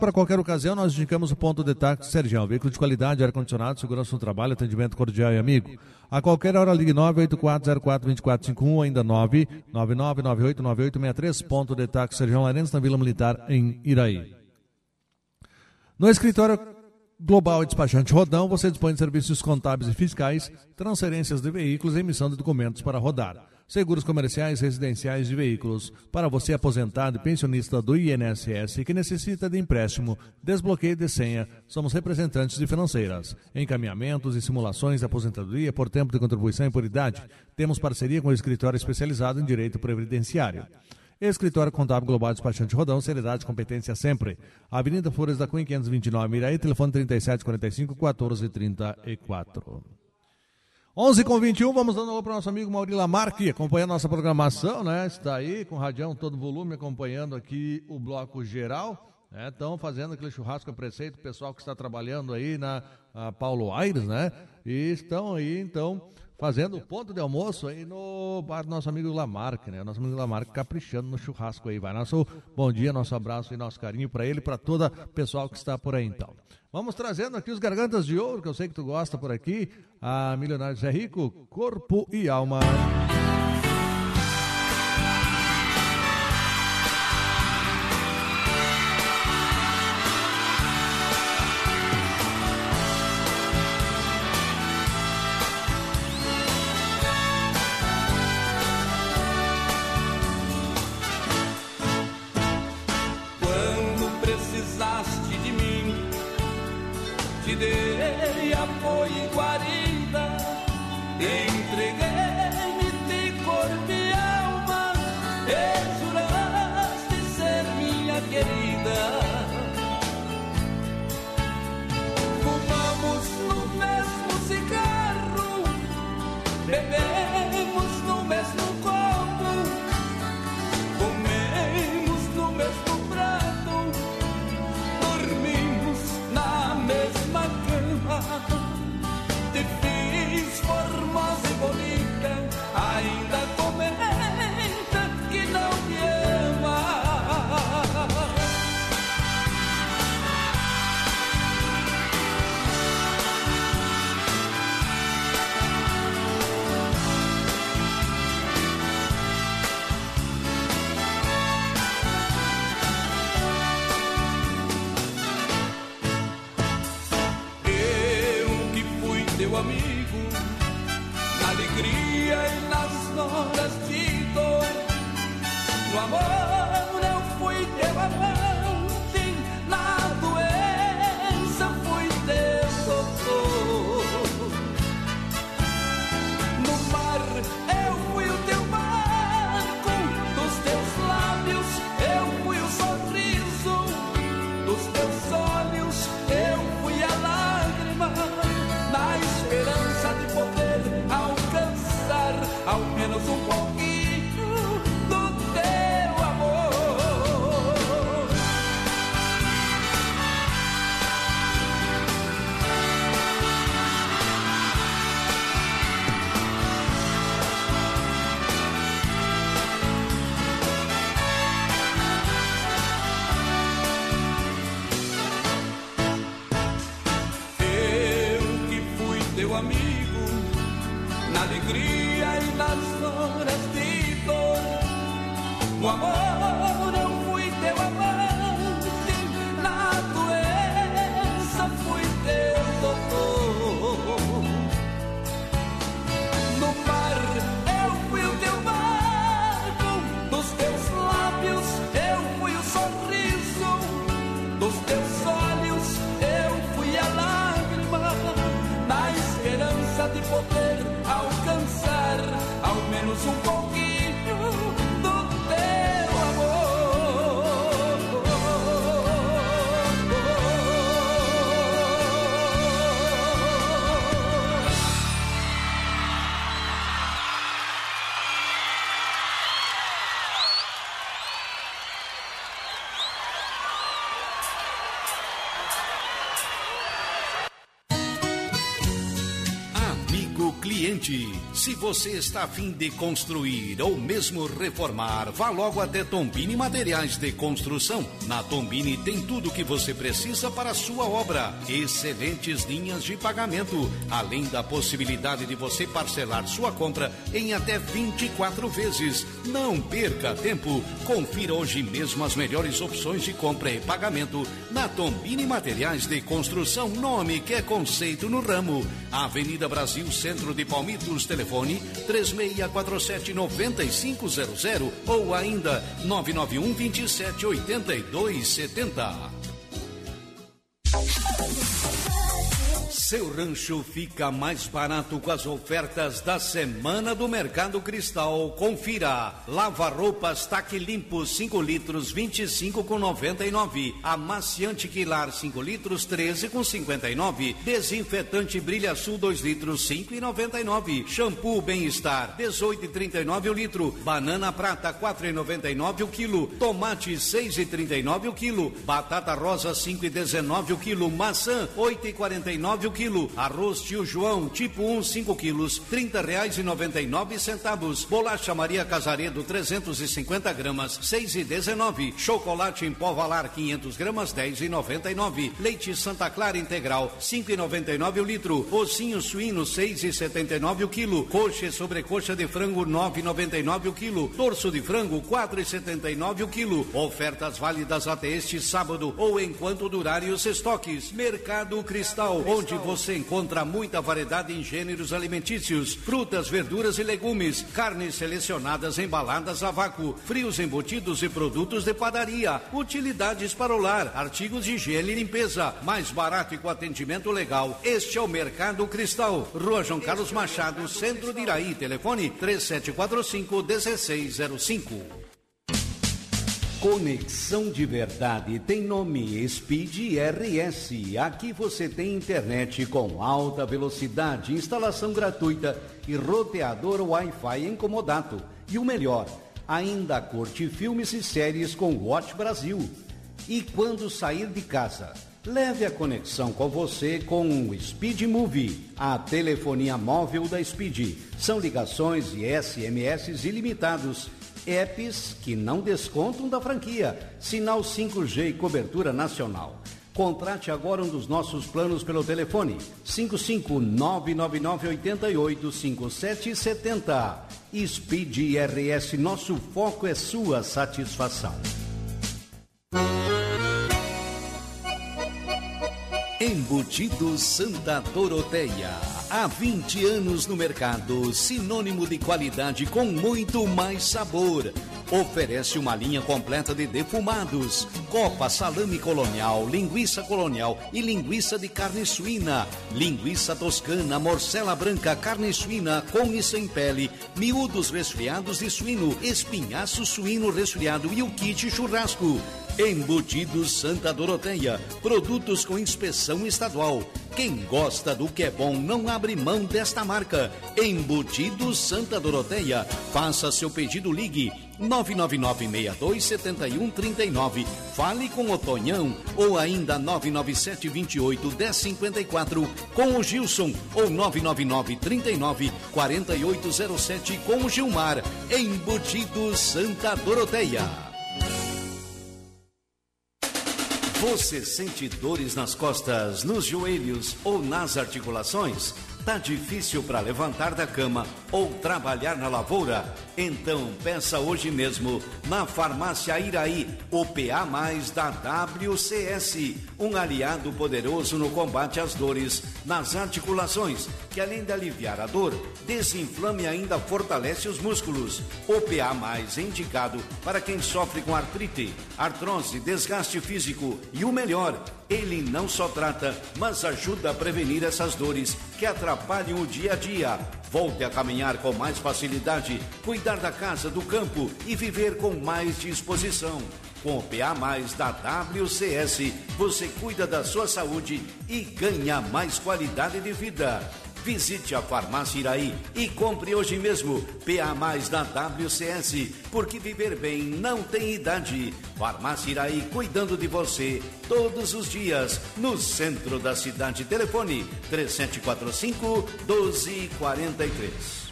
Para qualquer ocasião, nós indicamos o ponto de táxi Sergião. Veículo de qualidade, ar-condicionado, segurança no trabalho, atendimento cordial e amigo. A qualquer hora, ligue 984042451 ou ainda 999989863. Ponto de táxi Sergião Larense, na Vila Militar, em Iraí. No escritório Global e Despachante Rodão, você dispõe de serviços contábeis e fiscais, transferências de veículos e emissão de documentos para rodar. Seguros comerciais, residenciais de veículos. Para você aposentado e pensionista do INSS que necessita de empréstimo, desbloqueio de senha, somos representantes de financeiras. Encaminhamentos e simulações de aposentadoria por tempo de contribuição e por idade. Temos parceria com o escritório especializado em direito previdenciário. Escritório Contábil Global Despachante Rodão, seriedade e competência sempre. Avenida Flores da Cunha, 529, Miraí, telefone 3745-1434. 11h21, vamos dando alô para o nosso amigo Mauri Lamarque, acompanhando nossa programação, né? Está aí com o radião todo volume, acompanhando aqui o bloco geral, né? Estão fazendo aquele churrasco a preceito, o pessoal que está trabalhando aí na Paulo Aires, né? E estão aí, então, fazendo o ponto de almoço aí no bar do nosso amigo Lamarque, né? Nosso amigo Lamarque caprichando no churrasco aí. Vai nosso bom dia, nosso abraço e nosso carinho para ele e para todo o pessoal que está por aí, então. Vamos trazendo aqui os Gargantas de Ouro, que eu sei que tu gosta por aqui. A Milionários é Rico, Corpo e Alma. Te dei apoio e guarida, entreguei-me de corpo e alma, e juraste ser minha querida. Fumamos no mesmo cigarro, bebemos no mesmo copo, comemos no mesmo prato, dormimos na mesma cama. Te fiz formosa e bonita, ainda comenta que não me ama. Teu amigo, na alegria e nas horas de dor. No amor eu fui teu amante, na doença fui teu doutor. No mar eu fui o teu barco, dos teus lábios eu fui o sorriso, dos teus olhos eu fui a lágrima, na esperança de poder alcançar ao menos um pouquinho do teu amor. Teu amigo, na alegria e nas horas de dor. No amor eu fui teu amante, na doença fui teu doutor. No mar eu fui o teu barco, dos teus lábios eu fui o sorriso, dos teus olhos eu fui a lágrima, na esperança de poder alcançar ao menos um pouquinho do teu amor. ambiente. Se você está a fim de construir ou mesmo reformar, vá logo até Tombini Materiais de Construção. Na Tombini tem tudo o que você precisa para a sua obra. Excelentes linhas de pagamento, além da possibilidade de você parcelar sua compra em até 24 vezes. Não perca tempo. Confira hoje mesmo as melhores opções de compra e pagamento na Tombini Materiais de Construção, nome que é conceito no ramo. Avenida Brasil, Centro de Palmitos, telefone 3647-9500 ou ainda 991-278270. Seu rancho fica mais barato com as ofertas da Semana do Mercado Cristal. Confira. Lava-roupas Taque Limpo 5 litros 25,99. Amaciante Quilar 5 litros 13,59. Desinfetante Brilha Sul 2 litros 5,99. Shampoo Bem-Estar 18,39 o litro. Banana Prata 4,99 o quilo. Tomate 6,39 o quilo. Batata Rosa 5,19 o quilo. Maçã 8,49 o quilo. Arroz Tio João tipo 1 5 quilos R$30,99. Bolacha Maria Casaredo 350 gramas 6,19. Chocolate em pó Valar 500 gramas 10,99. Leite Santa Clara integral 5,99 o litro. Ossinho suíno 6,79 o quilo. Coxa e sobrecoxa de frango 9,99 o quilo. Torso de frango 4,79 o quilo. Ofertas válidas até este sábado ou enquanto durarem os estoques. Mercado Cristal, onde você encontra muita variedade em gêneros alimentícios, frutas, verduras e legumes, carnes selecionadas embaladas a vácuo, frios embutidos e produtos de padaria, utilidades para o lar, artigos de higiene e limpeza, mais barato e com atendimento legal. Este é o Mercado Cristal, Rua João Carlos Machado, Centro de Iraí, telefone 3745-1605. Conexão de verdade tem nome Speed RS. Aqui você tem internet com alta velocidade, instalação gratuita e roteador Wi-Fi em comodato. E o melhor, ainda curte filmes e séries com Watch Brasil. E quando sair de casa, leve a conexão com você com o Speed Movie, a telefonia móvel da Speed. São ligações e SMS ilimitados. Apps que não descontam da franquia. Sinal 5G e cobertura nacional. Contrate agora um dos nossos planos pelo telefone 55999885770. Speed RS, nosso foco é sua satisfação. Embutidos Santa Doroteia. Há 20 anos no mercado, sinônimo de qualidade com muito mais sabor. Oferece uma linha completa de defumados, copa, salame colonial, linguiça colonial e linguiça de carne suína, linguiça toscana, morcela branca, carne suína com e sem pele, miúdos resfriados de suíno, espinhaço suíno resfriado e o kit churrasco. Embutidos Santa Doroteia, produtos com inspeção estadual. Quem gosta do que é bom não abre mão desta marca. Embutidos Santa Doroteia. Faça seu pedido, ligue 999-627139. Fale com o Tonhão ou ainda 997-28-1054 com o Gilson ou 999-39-4807 com o Gilmar. Embutidos Santa Doroteia. Você sente dores nas costas, nos joelhos ou nas articulações? Tá difícil para levantar da cama ou trabalhar na lavoura? Então peça hoje mesmo na Farmácia Iraí o PA+ da WCS, um aliado poderoso no combate às dores nas articulações, que além de aliviar a dor, desinflama e ainda fortalece os músculos. O PA+ é indicado para quem sofre com artrite, artrose, desgaste físico e o melhor, ele não só trata, mas ajuda a prevenir essas dores que atrapalham o dia a dia. Volte a caminhar com mais facilidade, cuidar da casa, do campo e viver com mais disposição. Com o PA+ da WCS, você cuida da sua saúde e ganha mais qualidade de vida. Visite a Farmácia Iraí e compre hoje mesmo PA Mais da WCS, porque viver bem não tem idade. Farmácia Iraí, cuidando de você todos os dias, no centro da cidade. Telefone 3745-1243.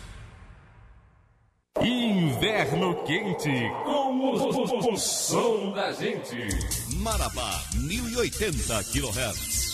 Inverno quente, com o som da gente. Marabá, 1080 kHz.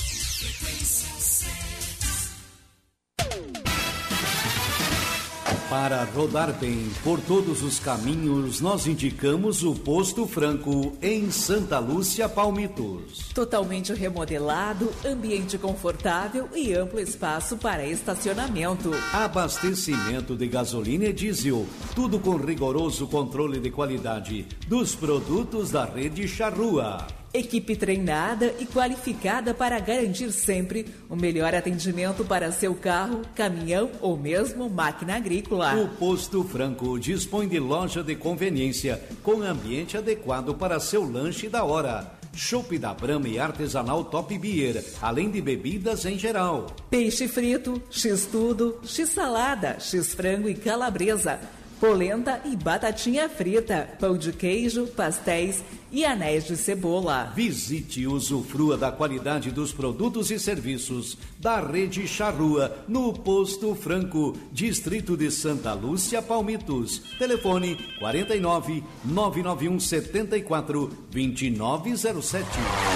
Para rodar bem por todos os caminhos, nós indicamos o Posto Franco em Santa Lúcia, Palmitos. Totalmente remodelado, ambiente confortável e amplo espaço para estacionamento. Abastecimento de gasolina e diesel, tudo com rigoroso controle de qualidade dos produtos da rede Charrua. Equipe treinada e qualificada para garantir sempre o melhor atendimento para seu carro, caminhão ou mesmo máquina agrícola. O Posto Franco dispõe de loja de conveniência com ambiente adequado para seu lanche da hora. Chopp da Brahma e artesanal Top Beer, além de bebidas em geral. Peixe frito, x-tudo, x-salada, x-frango e calabresa. Polenta e batatinha frita, pão de queijo, pastéis e anéis de cebola. Visite e usufrua da qualidade dos produtos e serviços da Rede Charrua, no Posto Franco, Distrito de Santa Lúcia, Palmitos. Telefone 49 991 74 2907.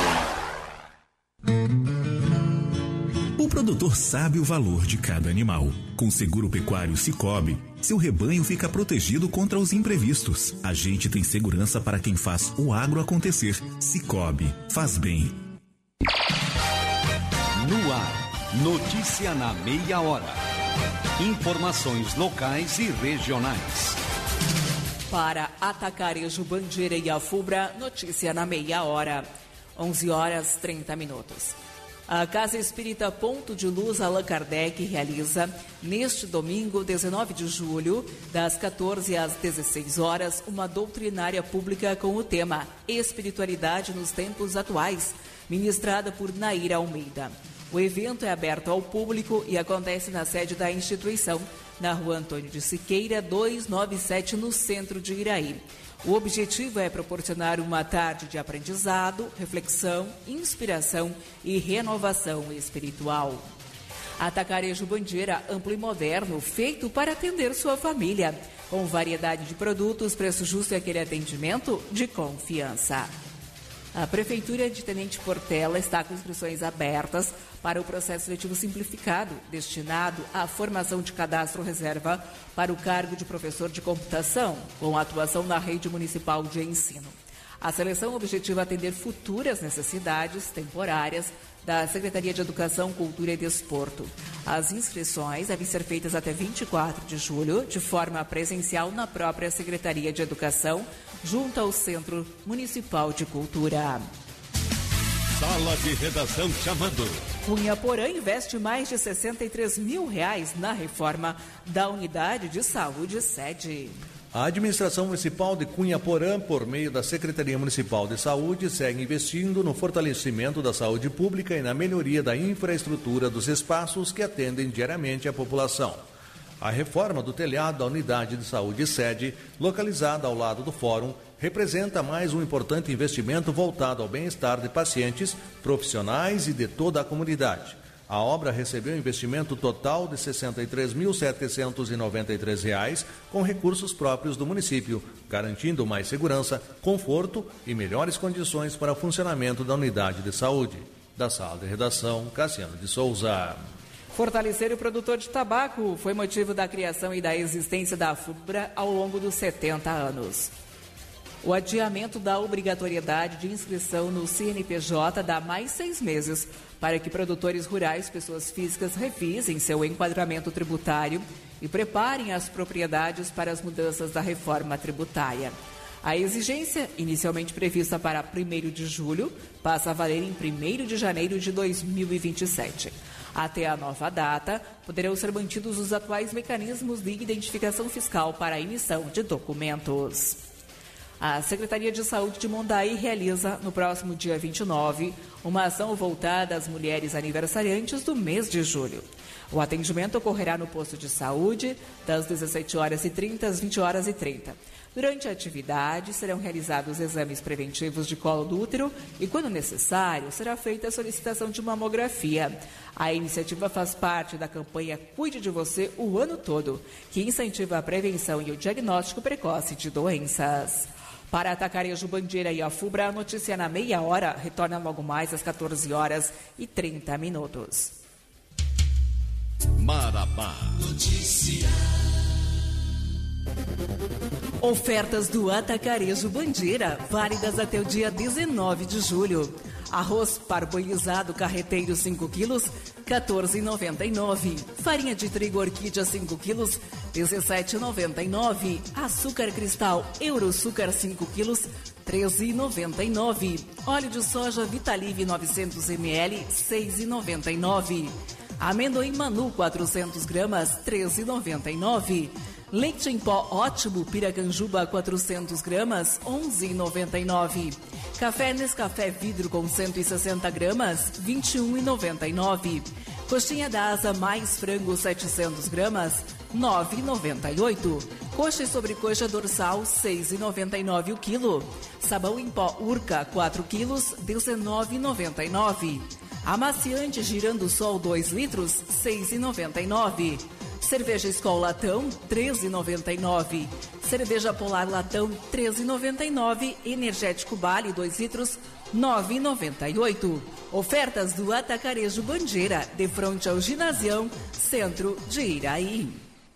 O produtor sabe o valor de cada animal. Com seguro pecuário Cicobi, seu rebanho fica protegido contra os imprevistos. A gente tem segurança para quem faz o agro acontecer. Cicobi, faz bem. No ar, notícia na meia hora. Informações locais e regionais. Para Atacarejo, Bandeira e Afubra, notícia na meia hora. 11h30. A Casa Espírita Ponto de Luz Allan Kardec realiza, neste domingo, 19 de julho, das 14 às 16 horas, uma doutrinária pública com o tema Espiritualidade nos Tempos Atuais, ministrada por Naira Almeida. O evento é aberto ao público e acontece na sede da instituição, na Rua Antônio de Siqueira, 297, no centro de Iraí. O objetivo é proporcionar uma tarde de aprendizado, reflexão, inspiração e renovação espiritual. Atacarejo Bandeira, amplo e moderno, feito para atender sua família. Com variedade de produtos, preço justo e aquele atendimento de confiança. A Prefeitura de Tenente Portela está com inscrições abertas para o processo seletivo simplificado, destinado à formação de cadastro reserva para o cargo de professor de computação, com atuação na rede municipal de ensino. A seleção objetiva atender futuras necessidades temporárias da Secretaria de Educação, Cultura e Desporto. As inscrições devem ser feitas até 24 de julho, de forma presencial na própria Secretaria de Educação, junto ao Centro Municipal de Cultura. Sala de redação chamando. Cunha Porã investe mais de R$63 mil na reforma da unidade de saúde sede. A administração municipal de Cunha Porã, por meio da Secretaria Municipal de Saúde, segue investindo no fortalecimento da saúde pública e na melhoria da infraestrutura dos espaços que atendem diariamente a população. A reforma do telhado da unidade de saúde sede, localizada ao lado do fórum, representa mais um importante investimento voltado ao bem-estar de pacientes, profissionais e de toda a comunidade. A obra recebeu investimento total de R$ 63.793, com recursos próprios do município, garantindo mais segurança, conforto e melhores condições para o funcionamento da unidade de saúde. Da sala de redação, Cassiano de Souza. Fortalecer o produtor de tabaco foi motivo da criação e da existência da FUBRA ao longo dos 70 anos. O adiamento da obrigatoriedade de inscrição no CNPJ dá mais 6 meses para que produtores rurais, pessoas físicas, revisem seu enquadramento tributário e preparem as propriedades para as mudanças da reforma tributária. A exigência, inicialmente prevista para 1º de julho, passa a valer em 1º de janeiro de 2027. Até a nova data, poderão ser mantidos os atuais mecanismos de identificação fiscal para a emissão de documentos. A Secretaria de Saúde de Mondaí realiza, no próximo dia 29, uma ação voltada às mulheres aniversariantes do mês de julho. O atendimento ocorrerá no posto de saúde das 17h30 às 20h30. Durante a atividade, serão realizados exames preventivos de colo do útero e, quando necessário, será feita a solicitação de mamografia. A iniciativa faz parte da campanha Cuide de Você o ano todo, que incentiva a prevenção e o diagnóstico precoce de doenças. Para Atacarejo Bandeira e Afubra, a notícia na meia hora retorna logo mais às 14h30. Marabá. Notícia. Ofertas do Atacarejo Bandeira, válidas até o dia 19 de julho. Arroz parboilizado carreteiro 5 quilos, R$ 14,99. Farinha de trigo orquídea 5 quilos, R$ 17,99. Açúcar cristal Euroçúcar 5 quilos, R$ 13,99. Óleo de soja Vitalive 900 ml, R$ 6,99. Amendoim Manu 400 gramas, R$ 13,99. Leite em pó ótimo Piracanjuba 400 gramas, R$ 11,99. Café Nescafé vidro com 160 gramas, R$ 21,99. Coxinha da asa mais frango 700 gramas, R$ 9,98. Coxa e sobrecoxa dorsal, R$ 6,99 o quilo. Sabão em pó Urca 4 quilos, R$ 19,99. Amaciante Girando Sol 2 litros, R$ 6,99. Cerveja Skol Latão, R$ 13,99. Cerveja Polar Latão, R$ 13,99. Energético Bale 2 litros, R$ 9,98. Ofertas do Atacarejo Bandeira, de frente ao Ginasião, centro de Iraí.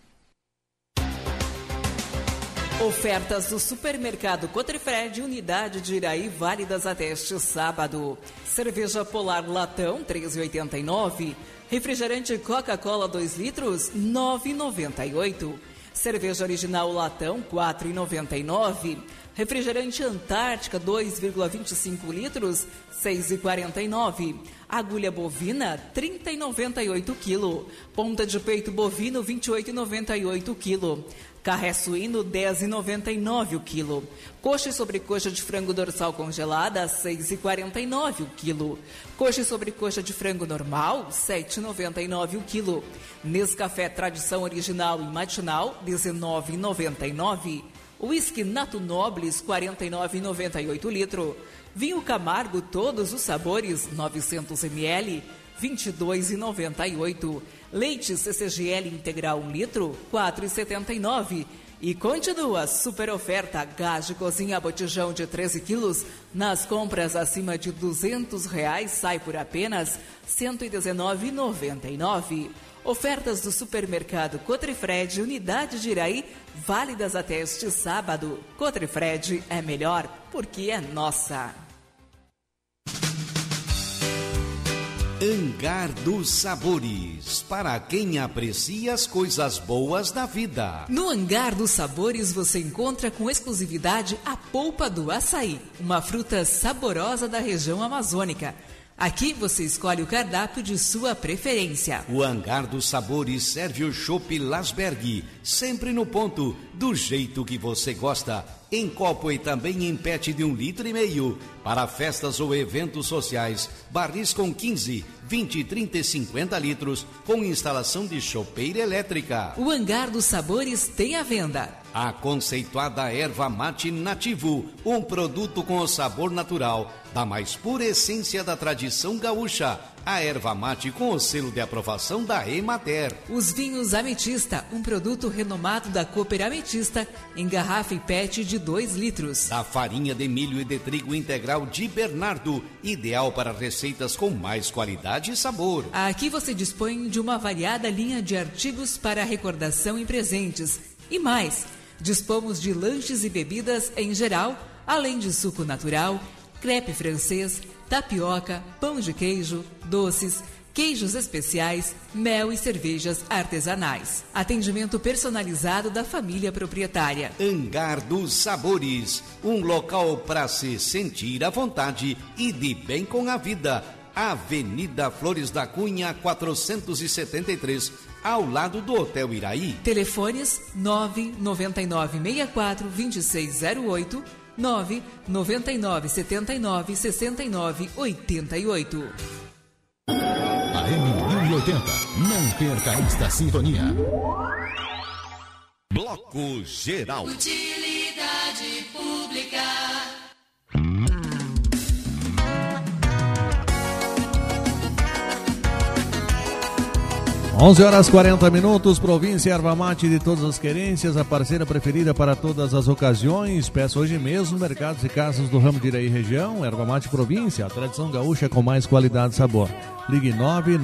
Ofertas do Supermercado Cotrifred, unidade de Iraí, válidas até este sábado. Cerveja Polar Latão, R$ 13,89. Refrigerante Coca-Cola 2 litros, R$ 9,98. Cerveja Original Latão, R$ 4,99. Refrigerante Antártica 2,25 litros, R$ 6,49. Agulha bovina, R$ 30,98 quilo. Ponta de peito bovino, R$ 28,98 quilo. Carré suíno, R$ 10,99 o quilo. Coxa e sobrecoxa de frango dorsal congelada, R$ 6,49 o quilo. Coxa e sobrecoxa de frango normal, R$ 7,99 o quilo. Nescafé Tradição Original e Matinal, R$ 19,99. Whisky Nato Nobles, R$ 49,98 litro. Vinho Camargo, todos os sabores, 900 ml, R$ 22,98. Leite CCGL integral 1 litro, R$ 4,79. E continua super oferta gás de cozinha botijão de 13 quilos. Nas compras acima de R$ 200 sai por apenas R$ 119,99. Ofertas do Supermercado Cotrifred, unidade de Iraí, válidas até este sábado. Cotrifred é melhor porque é nossa. Hangar dos Sabores, para quem aprecia as coisas boas da vida. No Hangar dos Sabores você encontra com exclusividade a polpa do açaí, uma fruta saborosa da região amazônica. Aqui você escolhe o cardápio de sua preferência. O Hangar dos Sabores serve o chopp Lasberg, sempre no ponto, do jeito que você gosta. Em copo e também em PET de 1,5 litro. Para festas ou eventos sociais, barris com 15, 20, 30 e 50 litros, com instalação de chopeira elétrica. O Hangar dos Sabores tem à venda a conceituada erva mate nativo, um produto com o sabor natural da mais pura essência da tradição gaúcha. A erva mate com o selo de aprovação da Emater. Os vinhos Ametista, um produto renomado da Cooper Ametista, em garrafa e PET de 2 litros. A farinha de milho e de trigo integral de Bernardo, ideal para receitas com mais qualidade e sabor. Aqui você dispõe de uma variada linha de artigos para recordação e presentes. E mais, dispomos de lanches e bebidas em geral, além de suco natural, crepe francês, tapioca, pão de queijo, doces, queijos especiais, mel e cervejas artesanais. Atendimento personalizado da família proprietária. Hangar dos Sabores, um local para se sentir à vontade e de bem com a vida. Avenida Flores da Cunha, 473, ao lado do Hotel Iraí. Telefones 99964-2608 999796988. A M1080, não perca esta sintonia. Bloco Geral. Utilidade pública. 11h40, província Erva Mate de todas as querências, a parceira preferida para todas as ocasiões. Peça hoje mesmo, mercados e casas do ramo de Iraí região, Erva Mate província, a tradição gaúcha com mais qualidade e sabor. Ligue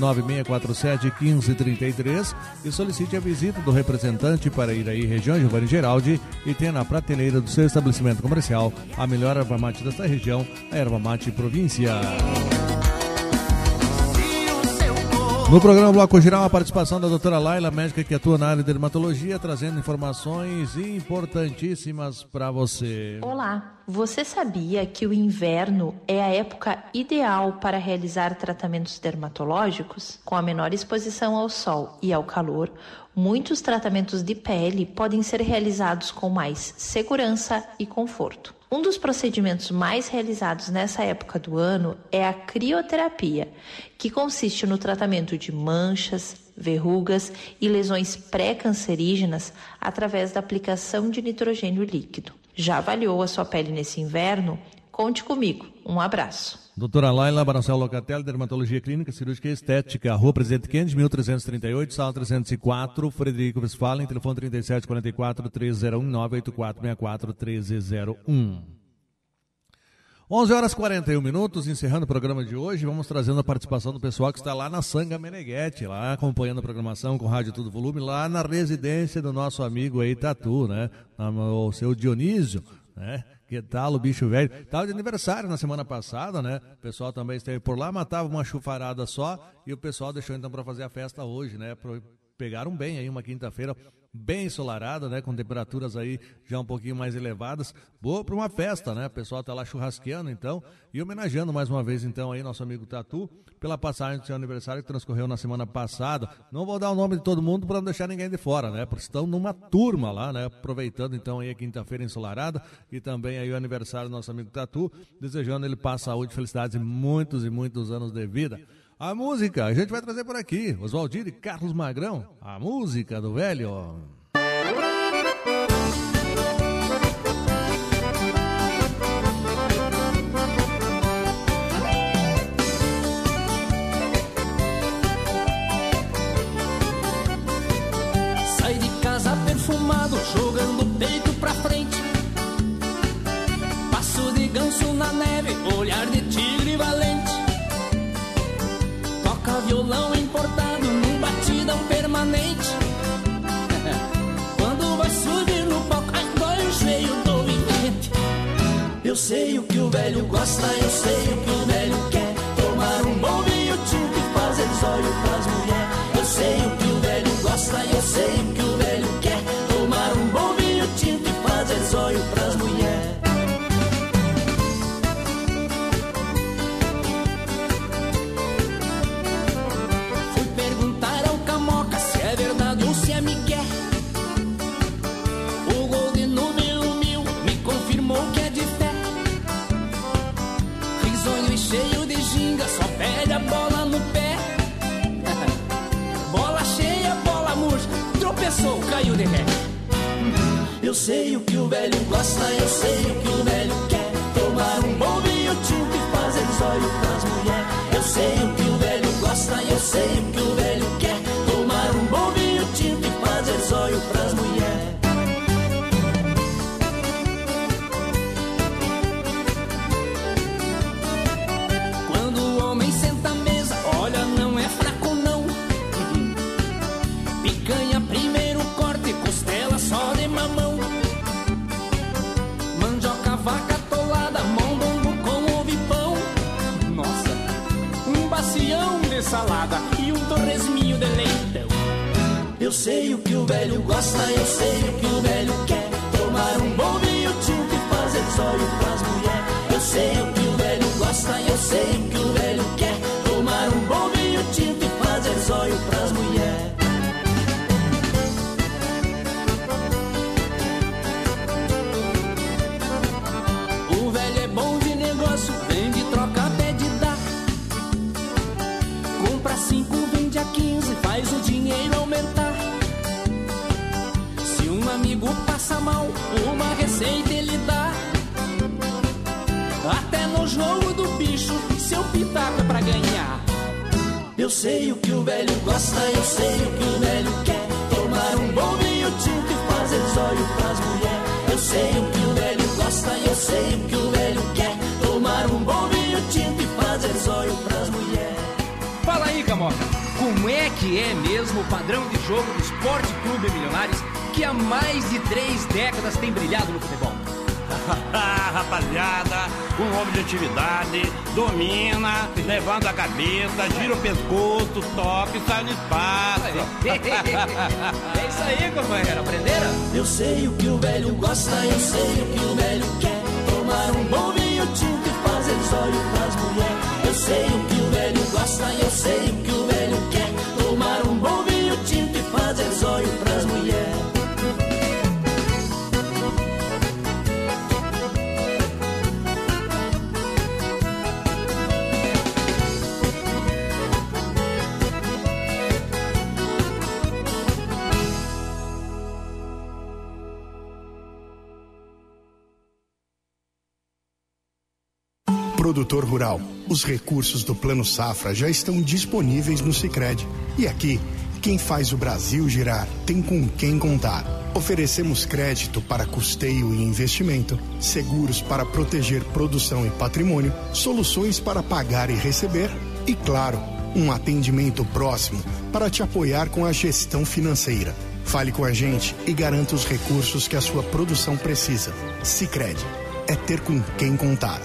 99647-1533 e solicite a visita do representante para Iraí região, Giovanni Geraldi, e tenha na prateleira do seu estabelecimento comercial a melhor Erva Mate desta região, a Erva Mate província. No programa Bloco Geral, a participação da doutora Laila, médica que atua na área de dermatologia, trazendo informações importantíssimas para você. Olá, você sabia que o inverno é a época ideal para realizar tratamentos dermatológicos? Com a menor exposição ao sol e ao calor, muitos tratamentos de pele podem ser realizados com mais segurança e conforto. Um dos procedimentos mais realizados nessa época do ano é a crioterapia, que consiste no tratamento de manchas, verrugas e lesões pré-cancerígenas através da aplicação de nitrogênio líquido. Já avaliou a sua pele nesse inverno? Conte comigo. Um abraço. Doutora Laila Baracel Locatelli, Dermatologia Clínica, Cirúrgica e Estética, Rua Presidente Kennedy, 1338, Sala 304, Frederico Westphalen, telefone 3744-3019, 8464-1301. 11h41, encerrando o programa de hoje, vamos trazendo a participação do pessoal que está lá na Sanga Meneghetti, lá acompanhando a programação com Rádio Todo Volume, lá na residência do nosso amigo aí Tatu, né? O seu Dionísio, né? Que tal o bicho velho? Estava de aniversário na semana passada, né? O pessoal também esteve por lá, matava uma chufarada só e o pessoal deixou então para fazer a festa hoje, né? Pegaram bem aí uma quinta-feira bem ensolarada, né? Com temperaturas aí já um pouquinho mais elevadas. Boa para uma festa, né? O pessoal tá lá churrasqueando então e homenageando mais uma vez então aí nosso amigo Tatu pela passagem do seu aniversário que transcorreu na semana passada. Não vou dar o nome de todo mundo para não deixar ninguém de fora, né? Porque estão numa turma lá, né? Aproveitando então aí a quinta-feira ensolarada e também aí o aniversário do nosso amigo Tatu, desejando ele paz, saúde, felicidades e muitos anos de vida. A música a gente vai trazer por aqui, Oswaldir e Carlos Magrão, a música do velho. Sai de casa perfumado, jogando o peito pra frente. Passo de ganso na neve, olhar de tigre valente. Toca violão importado num batidão permanente. Quando vai subir no palco, ai, dói o joelho do vivente. Eu sei o que o velho gosta, eu sei o que o velho quer. Tomar um bom vinho tinto e fazer zóio pras mulheres. Eu sei o que o velho gosta, eu sei o que o velho quer. Tomar um bom vinho tinto e fazer zóio pras mulheres. Cheio de ginga, só pede a bola no pé. Bola cheia, bola murcha, tropeçou, caiu de ré. Eu sei o que o velho gosta, eu sei o que o velho quer. Tomar um bom vinho tinto e fazer zóio pras mulheres. Eu sei o que o velho gosta, eu sei o que o velho quer. Tomar um bom vinho tinto e fazer zóio pras mulheres. Salada e um torresminho de leitão. Eu sei o que o velho gosta, eu sei o que o velho quer. Tomar um bom vinho tinto e fazer zóio pras mulheres. Eu sei o que o velho gosta, eu sei o que o velho quer. Tomar um bom vinho tinto e fazer zóio pras mulheres. quando passa mal, uma receita ele dá. Até no jogo do bicho, seu pitaco é pra ganhar. Eu sei o que o velho gosta, eu sei o que o velho quer. Tomar um bom vinho tinto e fazer zóio pras mulheres. Eu sei o que o velho gosta, eu sei o que o velho quer. Tomar um bom vinho tinto e fazer zóio pras mulheres. Fala aí, Camoca, como é que é mesmo o padrão de jogo do Esporte Clube Milionários, que há mais de 3 décadas tem brilhado no futebol? Rapaziada, com objetividade, domina, levanta a cabeça, gira o pescoço, toca e sai no espaço. É isso aí, companheiro, aprenderam? Eu sei o que o velho gosta, eu sei o que o velho quer. Tomar um bom vinho tinto e fazer zóio pras mulheres. Eu sei o que o velho gosta, eu sei o que o velho quer. Tomar um bom vinho tinto e fazer zóio pras mulheres. Produtor rural, os recursos do Plano Safra já estão disponíveis no Sicredi. E aqui, quem faz o Brasil girar tem com quem contar. Oferecemos crédito para custeio e investimento, seguros para proteger produção e patrimônio, soluções para pagar e receber e, claro, um atendimento próximo para te apoiar com a gestão financeira. Fale com a gente e garanta os recursos que a sua produção precisa. Sicredi, é ter com quem contar.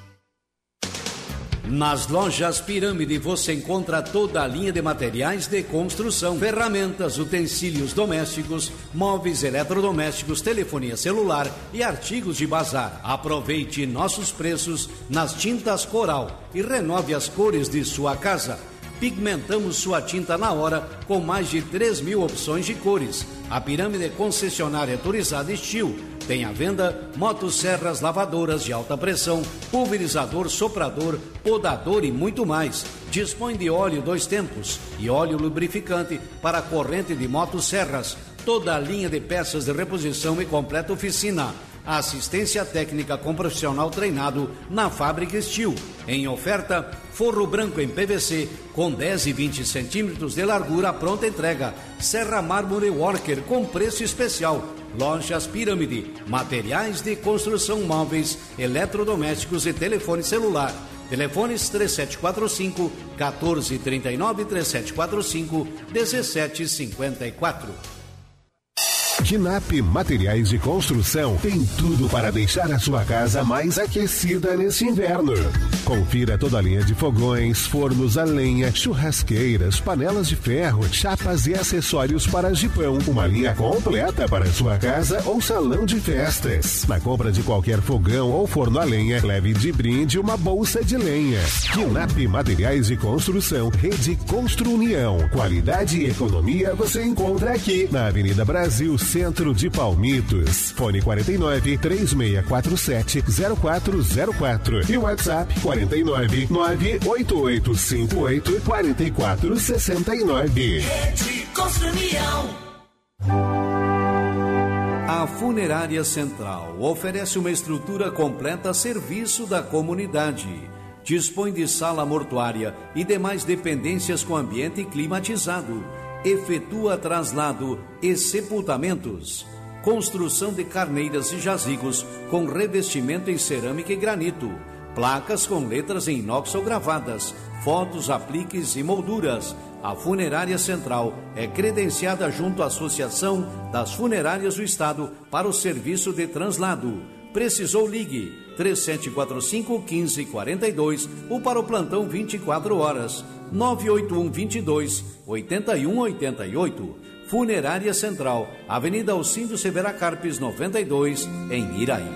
Nas lojas Pirâmide você encontra toda a linha de materiais de construção, ferramentas, utensílios domésticos, móveis eletrodomésticos, telefonia celular e artigos de bazar. Aproveite nossos preços nas tintas Coral e renove as cores de sua casa. Pigmentamos sua tinta na hora com mais de 3.000 opções de cores. A Pirâmide é concessionária autorizada Estil. Tem à venda motosserras, lavadoras de alta pressão, pulverizador, soprador, podador e muito mais. Dispõe de óleo 2 tempos e óleo lubrificante para corrente de motosserras. Toda a linha de peças de reposição e completa oficina. Assistência técnica com profissional treinado na Fábrica Estil. Em oferta, forro branco em PVC com 10 e 20 centímetros de largura, pronta entrega. Serra Mármore Worker com preço especial. Lojas Pirâmide, materiais de construção móveis, eletrodomésticos e telefone celular. Telefones 3745 1439 3745 1754. Quinap Materiais de Construção tem tudo para deixar a sua casa mais aquecida neste inverno. Confira toda a linha de fogões, fornos a lenha, churrasqueiras, panelas de ferro, chapas e acessórios para jipão. Uma linha completa para sua casa ou salão de festas. Na compra de qualquer fogão ou forno a lenha, leve de brinde uma bolsa de lenha. Quinap Materiais de Construção, Rede Constru União. Qualidade e economia você encontra aqui na Avenida Brasil, Centro de Palmitos. Fone 49 3647 0404 e WhatsApp 49 98858 4469. Rede Construção. A Funerária Central oferece uma estrutura completa a serviço da comunidade. Dispõe de sala mortuária e demais dependências com ambiente climatizado. Efetua traslado e sepultamentos. Construção de carneiras e jazigos com revestimento em cerâmica e granito. Placas com letras em inox ou gravadas. Fotos, apliques e molduras. A Funerária Central é credenciada junto à Associação das Funerárias do Estado para o serviço de translado. Precisou, ligue 3745-1542 ou para o plantão 24 horas 981-22-8188. Funerária Central, Avenida Alcindo Severa Carpes 92, em Iraí.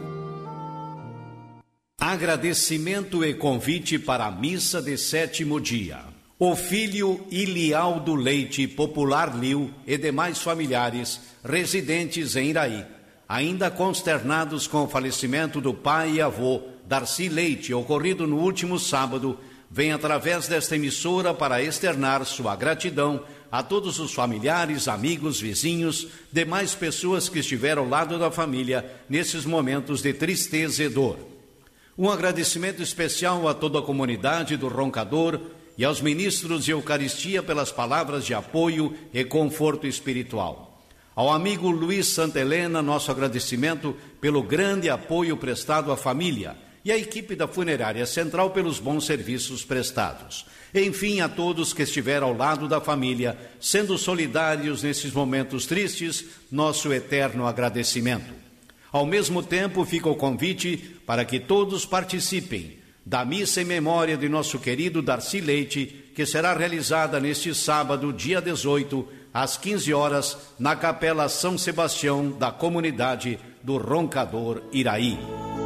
Agradecimento e convite para a missa de 7º dia. O filho Ilialdo Leite, popular Liu, e demais familiares residentes em Iraí, ainda consternados com o falecimento do pai e avô Darcy Leite, ocorrido no último sábado, vem através desta emissora para externar sua gratidão a todos os familiares, amigos, vizinhos, demais pessoas que estiveram ao lado da família nesses momentos de tristeza e dor. Um agradecimento especial a toda a comunidade do Roncador e aos ministros de Eucaristia pelas palavras de apoio e conforto espiritual. Ao amigo Luiz Santa Helena, nosso agradecimento pelo grande apoio prestado à família e à equipe da Funerária Central pelos bons serviços prestados. Enfim, a todos que estiveram ao lado da família, sendo solidários nesses momentos tristes, nosso eterno agradecimento. Ao mesmo tempo, fica o convite para que todos participem da missa em memória de nosso querido Darcy Leite, que será realizada neste sábado, dia 18, às 15 horas, na Capela São Sebastião da comunidade do Roncador Iraí.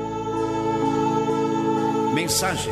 Mensagem.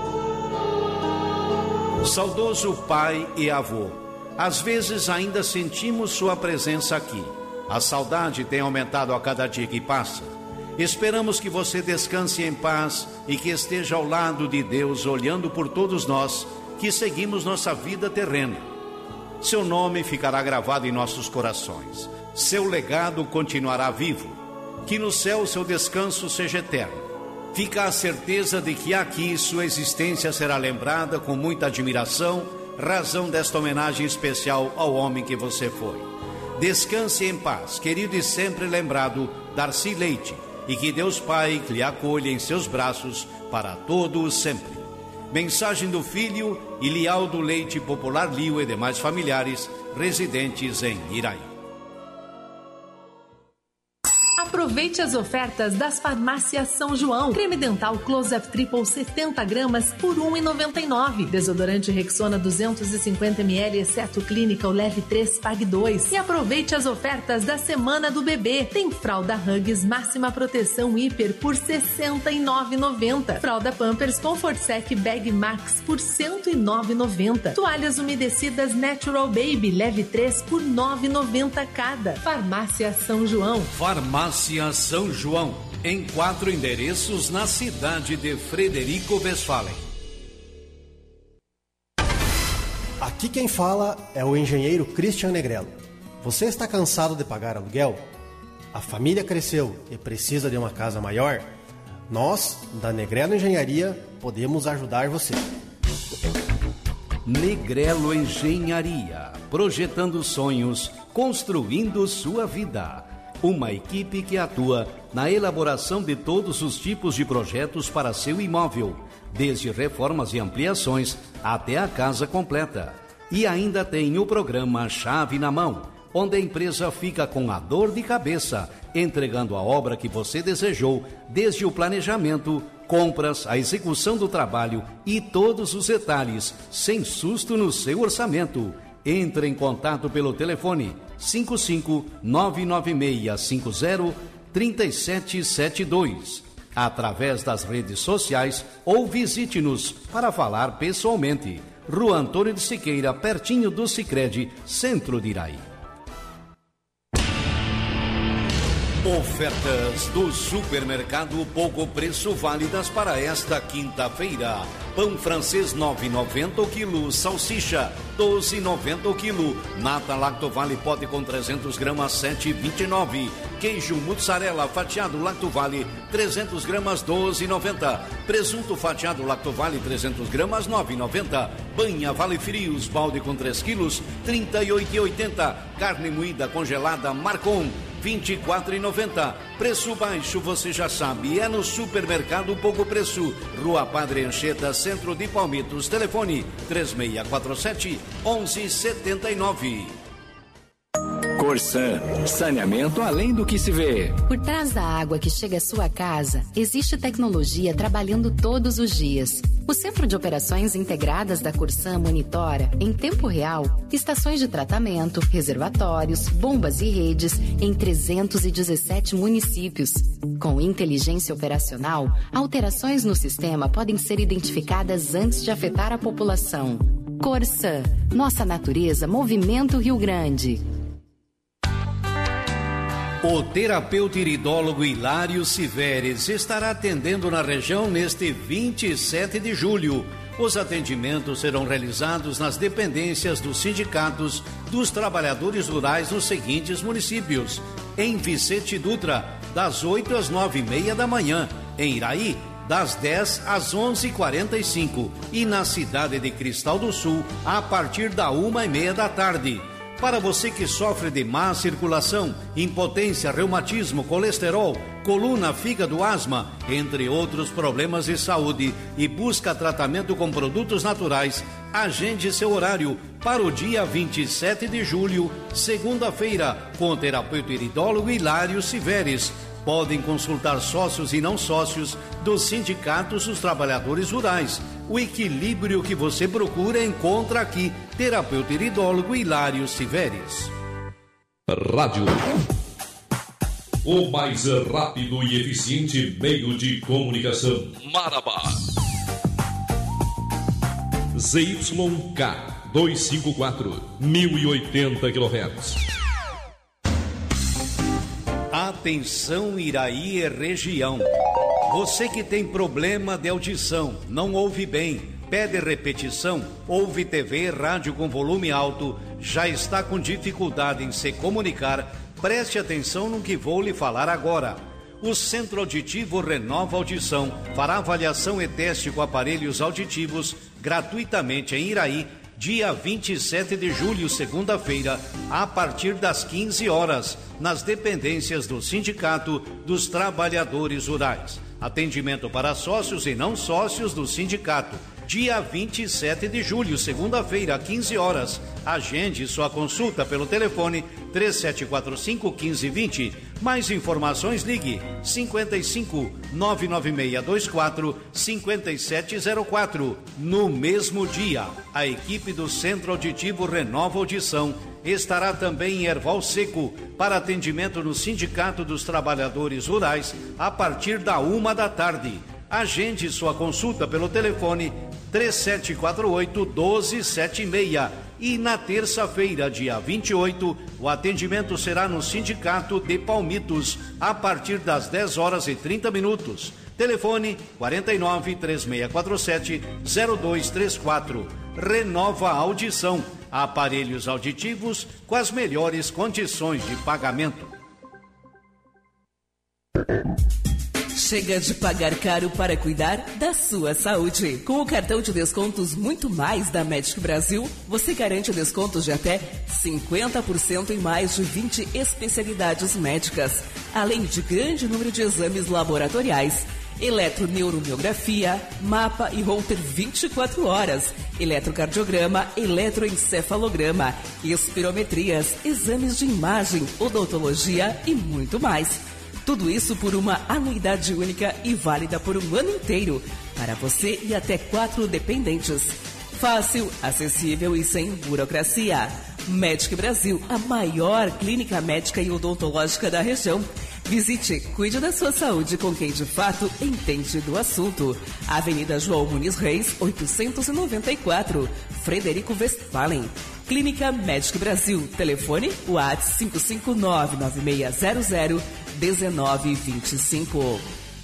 Saudoso pai e avô, às vezes ainda sentimos sua presença aqui. A saudade tem aumentado a cada dia que passa. Esperamos que você descanse em paz e que esteja ao lado de Deus, olhando por todos nós que seguimos nossa vida terrena. Seu nome ficará gravado em nossos corações. Seu legado continuará vivo. Que no céu seu descanso seja eterno. Fica a certeza de que aqui sua existência será lembrada com muita admiração, razão desta homenagem especial ao homem que você foi. Descanse em paz, querido e sempre lembrado Darcy Leite, e que Deus Pai lhe acolha em seus braços para todo o sempre. Mensagem do filho Ilialdo Leite Popular Lio e demais familiares residentes em Iraí. Aproveite as ofertas das farmácias São João. Creme dental Close-Up Triple 70 gramas por R$ 1,99. Desodorante Rexona 250 ml, exceto Clinical, leve 3, pague 2. E aproveite as ofertas da Semana do Bebê. Tem fralda Huggies Máxima Proteção Hiper por R$ 69,90. Fralda Pampers Comfort Sec Bag Max por R$ 109,90. Toalhas umedecidas Natural Baby, leve 3 por R$ 9,90 cada. Farmácia São João. Farmácia São João, em 4 endereços na cidade de Frederico Westphalen. Aqui quem fala é o engenheiro Christian Negrello. Você está cansado de pagar aluguel? A família cresceu e precisa de uma casa maior? Nós, da Negrello Engenharia, podemos ajudar você. Negrello Engenharia, projetando sonhos, construindo sua vida. Uma equipe que atua na elaboração de todos os tipos de projetos para seu imóvel, desde reformas e ampliações até a casa completa. E ainda tem o programa Chave na Mão, onde a empresa fica com a dor de cabeça, entregando a obra que você desejou, desde o planejamento, compras, a execução do trabalho e todos os detalhes, sem susto no seu orçamento. Entre em contato pelo telefone 55-99650-3772, através das redes sociais ou visite-nos para falar pessoalmente. Rua Antônio de Siqueira, pertinho do Sicredi, centro de Iraí. Ofertas do Supermercado Pouco Preço válidas para esta quinta-feira. Pão francês 9,90 o quilo, salsicha 12,90 o quilo, nata Lactovale pote com 300 gramas 7,29, queijo mussarela fatiado Lactovale 300 gramas 12,90, presunto fatiado Lactovale 300 gramas 9,90, banha Vale Frios balde com 3 quilos 38,80, carne moída congelada Marcon 24,90. Preço baixo, você já sabe, é no Supermercado Pouco Preço, Rua Padre Anchieta, centro de Palmitos. Telefone 3647-1179. Corsan, saneamento além do que se vê. Por trás da água que chega à sua casa, existe tecnologia trabalhando todos os dias. O Centro de Operações Integradas da Corsan monitora, em tempo real, estações de tratamento, reservatórios, bombas e redes em 317 municípios. Com inteligência operacional, alterações no sistema podem ser identificadas antes de afetar a população. Corsan, nossa natureza movimenta o Rio Grande. O terapeuta iridólogo Hilário Siveres estará atendendo na região neste 27 de julho, Os atendimentos serão realizados nas dependências dos sindicatos dos trabalhadores rurais nos seguintes municípios: em Vicente Dutra, das 8 às 9h30 da manhã, em Iraí, das 10 às 11h45 e na cidade de Cristal do Sul, a partir da 1h30 da tarde. Para você que sofre de má circulação, impotência, reumatismo, colesterol, coluna, fígado, asma, entre outros problemas de saúde e busca tratamento com produtos naturais, agende seu horário para o dia 27 de julho, segunda-feira, com o terapeuta iridólogo Hilário Siveres. Podem consultar sócios e não sócios dos sindicatos dos trabalhadores rurais. O equilíbrio que você procura encontra aqui. Terapeuta iridólogo Hilário Siveres. Rádio. O mais rápido e eficiente meio de comunicação. Marabá. ZYK 254, 1080 kHz. Atenção Iraí e região. Você que tem problema de audição, não ouve bem, pede repetição, ouve TV, rádio com volume alto, já está com dificuldade em se comunicar, preste atenção no que vou lhe falar agora. O Centro Auditivo Renova Audição fará avaliação e teste com aparelhos auditivos gratuitamente em Iraí, dia 27 de julho, segunda-feira, a partir das 15 horas, nas dependências do Sindicato dos Trabalhadores Rurais. Atendimento para sócios e não sócios do sindicato. Dia 27 de julho, segunda-feira, 15 horas. Agende sua consulta pelo telefone 3745-1520. Mais informações, ligue 55 99624 5704. No mesmo dia, a equipe do Centro Auditivo Renova Audição estará também em Erval Seco para atendimento no Sindicato dos Trabalhadores Rurais a partir da 1h da tarde. Agende sua consulta pelo telefone 3748-1276. E na terça-feira, dia 28, o atendimento será no Sindicato de Palmitos, a partir das 10h30. Telefone 49-3647-0234. Renova a Audição. Aparelhos auditivos com as melhores condições de pagamento. Chega de pagar caro para cuidar da sua saúde. Com o cartão de descontos Muito Mais da Médico Brasil, você garante descontos de até 50% em mais de 20 especialidades médicas, além de grande número de exames laboratoriais, eletroneuromiografia, mapa e holter 24 horas, eletrocardiograma, eletroencefalograma, espirometrias, exames de imagem, odontologia e muito mais. Tudo isso por uma anuidade única e válida por um ano inteiro, para você e até 4 dependentes. Fácil, acessível e sem burocracia. Médico Brasil, a maior clínica médica e odontológica da região. Visite, cuide da sua saúde com quem de fato entende do assunto. Avenida João Muniz Reis, 894, Frederico Westphalen. Clínica Médico Brasil. Telefone WhatsApp 559-9600-1925.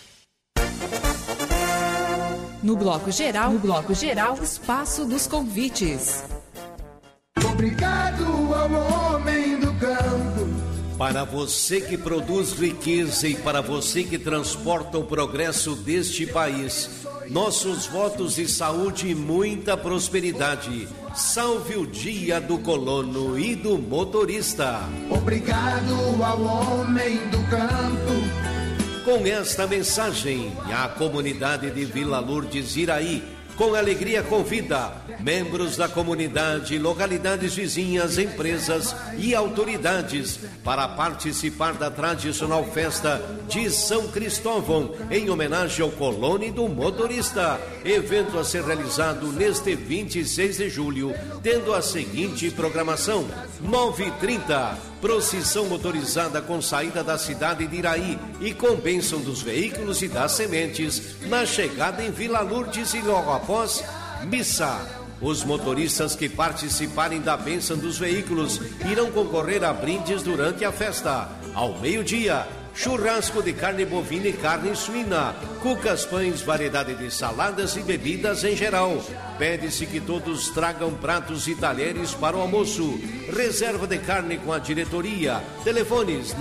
No Bloco Geral, Espaço dos Convites. Obrigado ao homem do campo. Para você que produz riqueza e para você que transporta o progresso deste país, nossos votos de saúde e muita prosperidade. Salve o dia do colono e do motorista. Obrigado ao homem do campo. Com esta mensagem, a comunidade de Vila Lourdes Iraí, com alegria convida membros da comunidade, localidades vizinhas, empresas e autoridades para participar da tradicional festa de São Cristóvão, em homenagem ao colono e do motorista. Evento a ser realizado neste 26 de julho, tendo a seguinte programação: 9h30, procissão motorizada com saída da cidade de Iraí e com bênção dos veículos e das sementes na chegada em Vila Lourdes e logo após, missa. Os motoristas que participarem da bênção dos veículos irão concorrer a brindes durante a festa. Ao meio-dia, churrasco de carne bovina e carne suína, cucas, pães, variedade de saladas e bebidas em geral. Pede-se que todos tragam pratos e talheres para o almoço. Reserva de carne com a diretoria. Telefones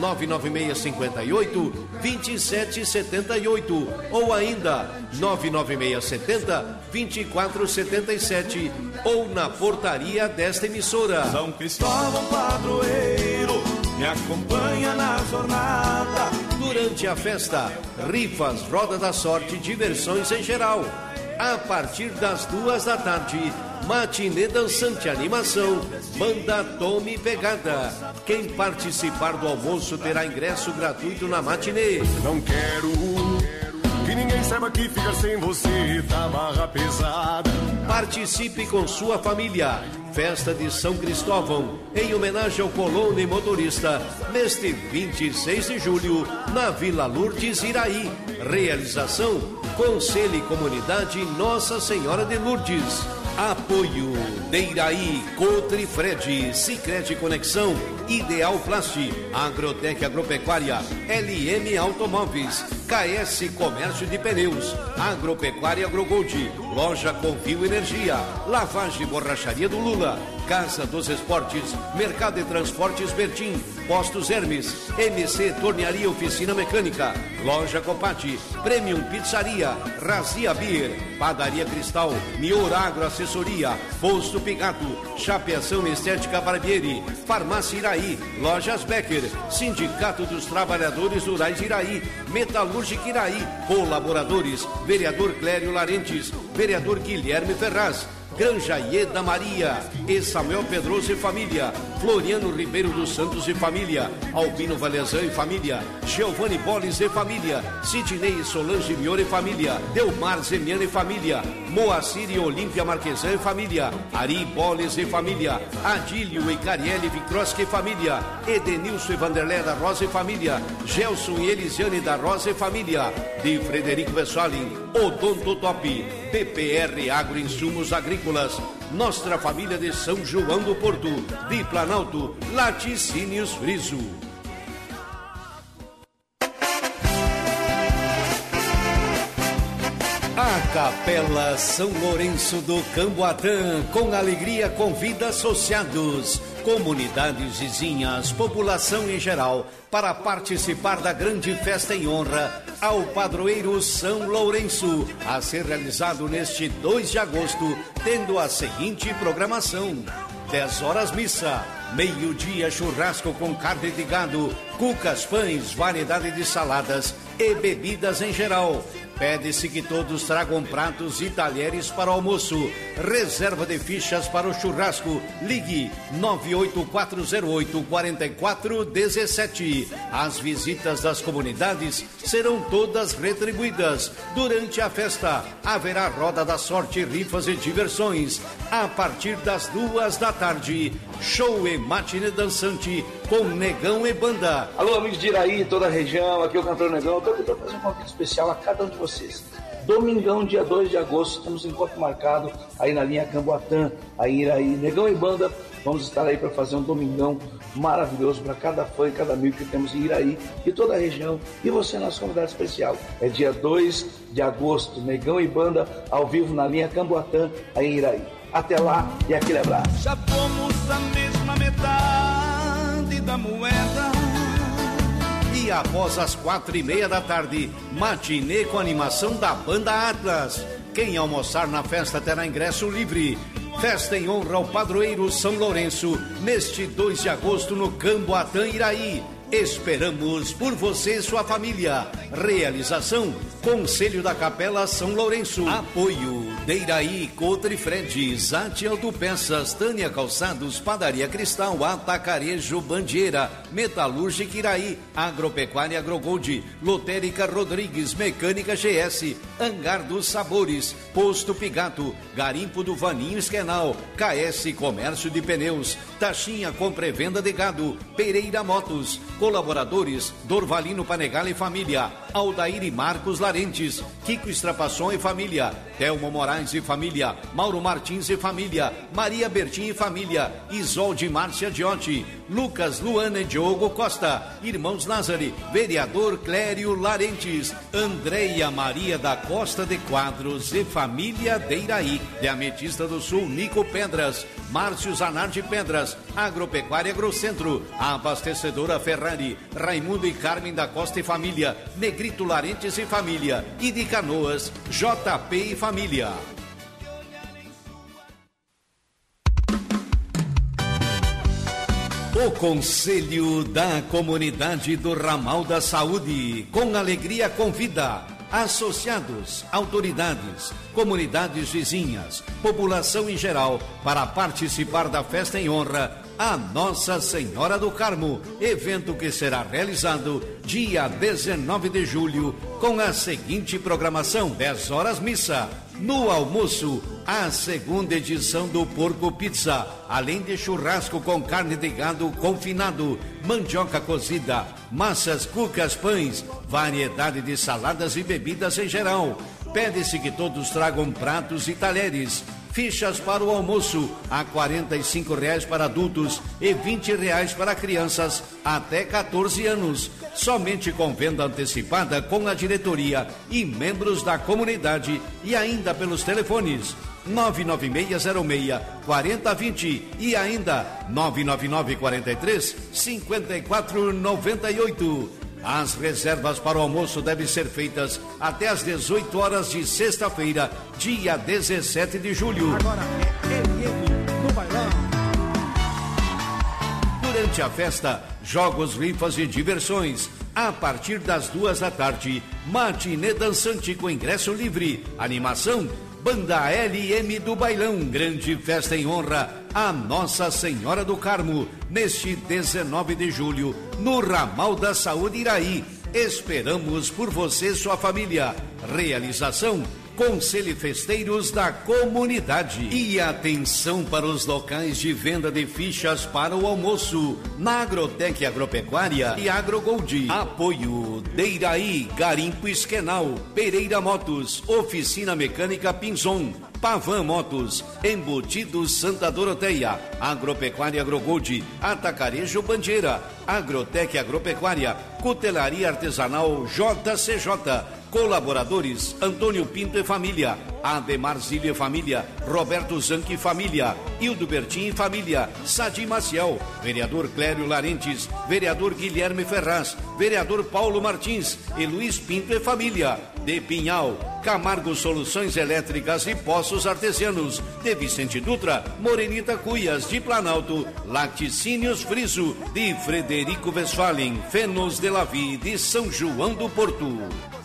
99658-2778 ou ainda 99670-2477 ou na portaria desta emissora. São Cristóvão Padroeiro, me acompanha na jornada. Durante a festa, rifas, roda da sorte, diversões em geral. A partir das 2 da tarde, matinê dançante, animação, banda Tome Pegada. Quem participar do almoço terá ingresso gratuito na matinê. Não quero que ninguém saiba que ficar sem você tá barra pesada. Participe com sua família. Festa de São Cristóvão, em homenagem ao colono e motorista, neste 26 de julho, na Vila Lourdes, Iraí. Realização, Conselho e Comunidade Nossa Senhora de Lourdes. Apoio de Iraí, Cotrifred, Sicredi Conexão, Ideal Plast, Agrotec Agropecuária, LM Automóveis, KS Comércio de Pneus, Agropecuária Agrogold, Loja Confio Energia, Lavagem e Borracharia do Lula, Casa dos Esportes, Mercado de Transportes Bertim, Postos Hermes, MC Tornearia Oficina Mecânica, Loja Copati, Premium Pizzaria, Razia Beer, Padaria Cristal, Mior Agro Assessoria, Posto Pigato, Chapeação Estética Barbieri, Farmácia Iraí, Lojas Becker, Sindicato dos Trabalhadores Rurais Iraí, Metalúrgica Iraí, colaboradores, Vereador Clério Larentes, Vereador Guilherme Ferraz, Granja Ieda Maria, e Samuel Pedroso e família, Floriano Ribeiro dos Santos e família, Albino Valezão e família, Giovanni Boles e família, Sidney Solange Mior e família, Delmar Zemiano e família, Moacir e Olímpia Marquesan e família, Ari Boles e família, Adílio e Cariele Vicroski e família, Edenilson e Vanderlé da Rosa e família, Gelson e Elisiane da Rosa e família, de Frederico Westphalen, Odonto Top, BPR Agroinsumos Agrícolas, Nossa Família de São João do Porto, de Planalto, Laticínios Friso. A Capela São Lourenço do Camboatã, com alegria, convida associados, comunidades vizinhas, população em geral, para participar da grande festa em honra ao padroeiro São Lourenço, a ser realizado neste 2 de agosto, tendo a seguinte programação: 10 horas missa, meio-dia churrasco com carne de gado, cucas, pães, variedade de saladas e bebidas em geral. Pede-se que todos tragam pratos e talheres para o almoço. Reserva de fichas para o churrasco. Ligue 98408-4417. As visitas das comunidades serão todas retribuídas. Durante a festa, haverá roda da sorte, rifas e diversões. A partir das 2 da tarde, show e matinê dançante com Negão e Banda. Alô, amigos de Iraí, toda a região, aqui é o cantor Negão. Eu estou tentando fazer um convite especial a cada um de vocês. Domingão, dia 2 de agosto, temos um encontro marcado aí na linha Camboatã, aí em Iraí. Negão e Banda, vamos estar aí para fazer um domingão maravilhoso para cada fã e cada amigo que temos em Iraí e toda a região. E você, nosso convidado especial. É dia 2 de agosto, Negão e Banda, ao vivo na linha Camboatã, aí em Iraí. Até lá e aquele abraço. Já fomos a mesma metade da moeda. E após as 4:30 da tarde, matinê com animação da Banda Atlas. Quem almoçar na festa terá ingresso livre. Festa em honra ao padroeiro São Lourenço, neste 2 de agosto no Camboatã, Iraí. Esperamos por você e sua família. Realização: Conselho da Capela São Lourenço. Apoio de Iraí, Cotrifred, Zate Autopeças, Tânia Calçados, Padaria Cristal, Atacarejo Bandeira, Metalúrgica Iraí, Agropecuária Agrogold, Lotérica Rodrigues, Mecânica GS, Hangar dos Sabores, Posto Pigato, Garimpo do Vaninho Esquenal, KS Comércio de Pneus, Taxinha Compra e Venda de Gado, Pereira Motos. Colaboradores: Dorvalino Panegala e família, Aldair e Marcos Larentes, Kiko Estrapasson e família, Telmo Moraes Moraes e família, Mauro Martins e família, Maria Bertin e família, Isolde Márcia Diotti, Lucas, Luana e Diogo Costa, irmãos Lázari, vereador Clério Larentes, Andreia Maria da Costa de Quadros e família Deiraí, de Ametista do Sul, Nico Pedras, Márcio Zanardi Pedras, Agropecuária Agrocentro, Abastecedora Ferrari, Raimundo e Carmen da Costa e família, Negrito Larentes e família, e de Canoas, JP e família. O Conselho da Comunidade do Ramal da Saúde, com alegria convida associados, autoridades, comunidades vizinhas, população em geral, para participar da festa em honra a Nossa Senhora do Carmo, evento que será realizado dia 19 de julho, com a seguinte programação: 10 horas missa, no almoço, a segunda edição do Porco Pizza, além de churrasco com carne de gado confinado, mandioca cozida, massas, cucas, pães, variedade de saladas e bebidas em geral. Pede-se que todos tragam pratos e talheres. Fichas para o almoço a R$ 45,00 para adultos e R$ 20,00 para crianças até 14 anos. Somente com venda antecipada com a diretoria e membros da comunidade, e ainda pelos telefones 99606-4020 e ainda 999-43-5498. As reservas para o almoço devem ser feitas até às 18 horas de sexta-feira, dia 17 de julho. Agora é no bailão. Durante a festa, jogos, rifas e diversões. A partir das 2 da tarde, matinê dançante com ingresso livre. Animação, Banda LM do Bailão. Grande festa em honra a Nossa Senhora do Carmo, neste 19 de julho, no Ramal da Saúde Iraí. Esperamos por você e sua família. Realização: Conselho Festeiros da Comunidade. E atenção para os locais de venda de fichas para o almoço. Na Agrotec Agropecuária e AgroGold. Apoio Deiraí, Garimpo Esquenal, Pereira Motos, Oficina Mecânica Pinzon, Pavan Motos, Embutidos Santa Doroteia, Agropecuária AgroGold, Atacarejo Bandeira, Agrotec Agropecuária, Cutelaria Artesanal JCJ. Colaboradores: Antônio Pinto e família, Ademar Zílio e família, Roberto Zanchi e família, Hildo Bertin e família, Sadi Maciel, vereador Clério Larentes, vereador Guilherme Ferraz, vereador Paulo Martins e Luiz Pinto e família. De Pinhal, Camargo Soluções Elétricas e Poços Artesianos. De Vicente Dutra, Morenita Cuias. De Planalto, Laticínios Friso. De Frederico Westphalen, Fenos de Lavi, de São João do Porto.